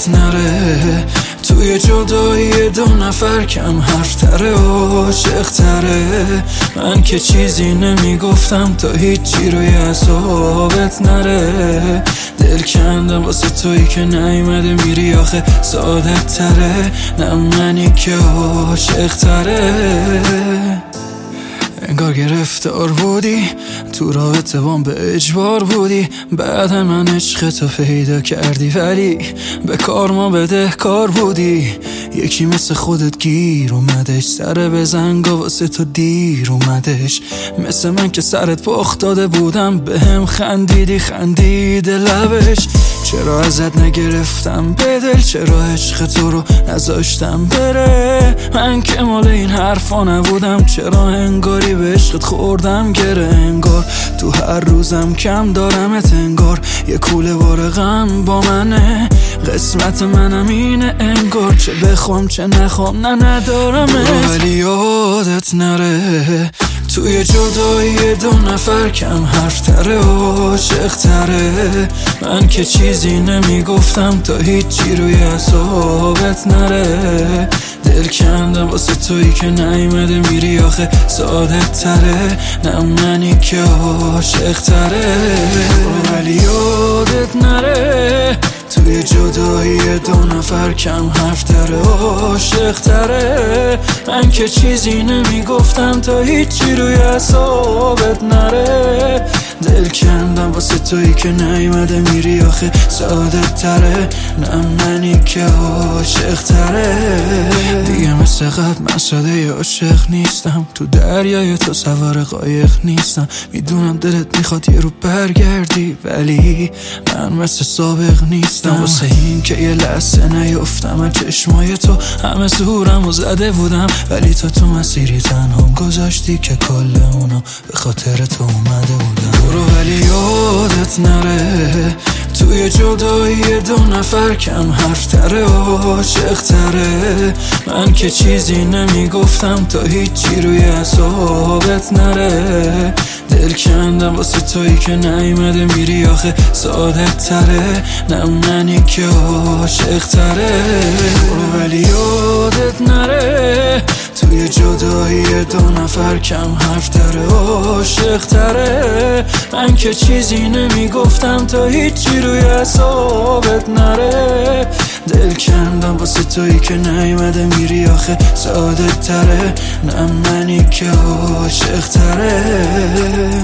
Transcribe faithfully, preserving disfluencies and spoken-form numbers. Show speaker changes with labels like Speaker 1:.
Speaker 1: یادت نره توی جدایی دو نفر کم حرف تره عاشق تره. من که چیزی نمیگفتم تا هیچی روی اعصابت نره. دل کندم واسه تویی که نیومده میری آخه ساده تره. نه منی که عاشق تره. انگار گرفتار بودی تو رابطه بام به اجبار بودی. بعد من عشق تو پیدا کردی ولی به کار ما بدهکار بودی. یکی مثل خودت گیر اومدش سر بزنگا واسه تو دیر اومدش. مثل من که سرت پخت داده بودم به هم خندیدی خندیده لبش. چرا ازت نگرفتم به دل چرا عشق تو رو نذاشتم بره. من که مال این حرفا نبودم چرا انگاری به عشقت خوردم گره. انگار تو هر روزم کم دارمت انگار یه کوله بار غم با منه. قسمت منم اینه انگار چه بخوام چه نخوام نه ندارمت. ولی یادت نره توی جدایی دو نفر کم حرف تره عاشق تره. من که چیزی نمیگفتم تا هیچی روی اعصابت نره. دل کندم واسه تویی که نیومده میری آخه ساده تره. نه منی که عاشق تره. ولی یادت نره توی جدایی دو نفر کم حرف تره عاشق تره. من که چیزی نمیگفتم تا هیچی روی اعصابت نره. دل کندم واسه تویی که نیومده میری آخه ساده تره. نه منی که عاشق تره. دیگه مثل قبل من ساده عاشق نیستم. تو دریای تو سوار قایق نیستم. میدونم دلت میخواد یه رو برگردی ولی من مثل سابق نیستم. واسه این که یه لحظه نیفتم از چشمای تو همه زورم و زده بودم. ولی تو تو مسیری تنهام گذاشتی که کل اونا به خاطر تو اومده بودم. برو ولی یادت نره توی جدایی دو نفر کم حرف تره عاشق تره. من که چیزی نمیگفتم تا هیچی روی اعصابت نره. دل کندم واسه تویی که نیومده میری آخه ساده تره. نه منی که عاشق تره. ولی یادت نره توی جدایی دو نفر کم حرف تره عاشق تره. من که چیزی نمیگفتم تا هیچی روی اعصابت نره. دل کندم واسه تویی که نیومده میری آخه ساده تره. نه منی که عاشق تره.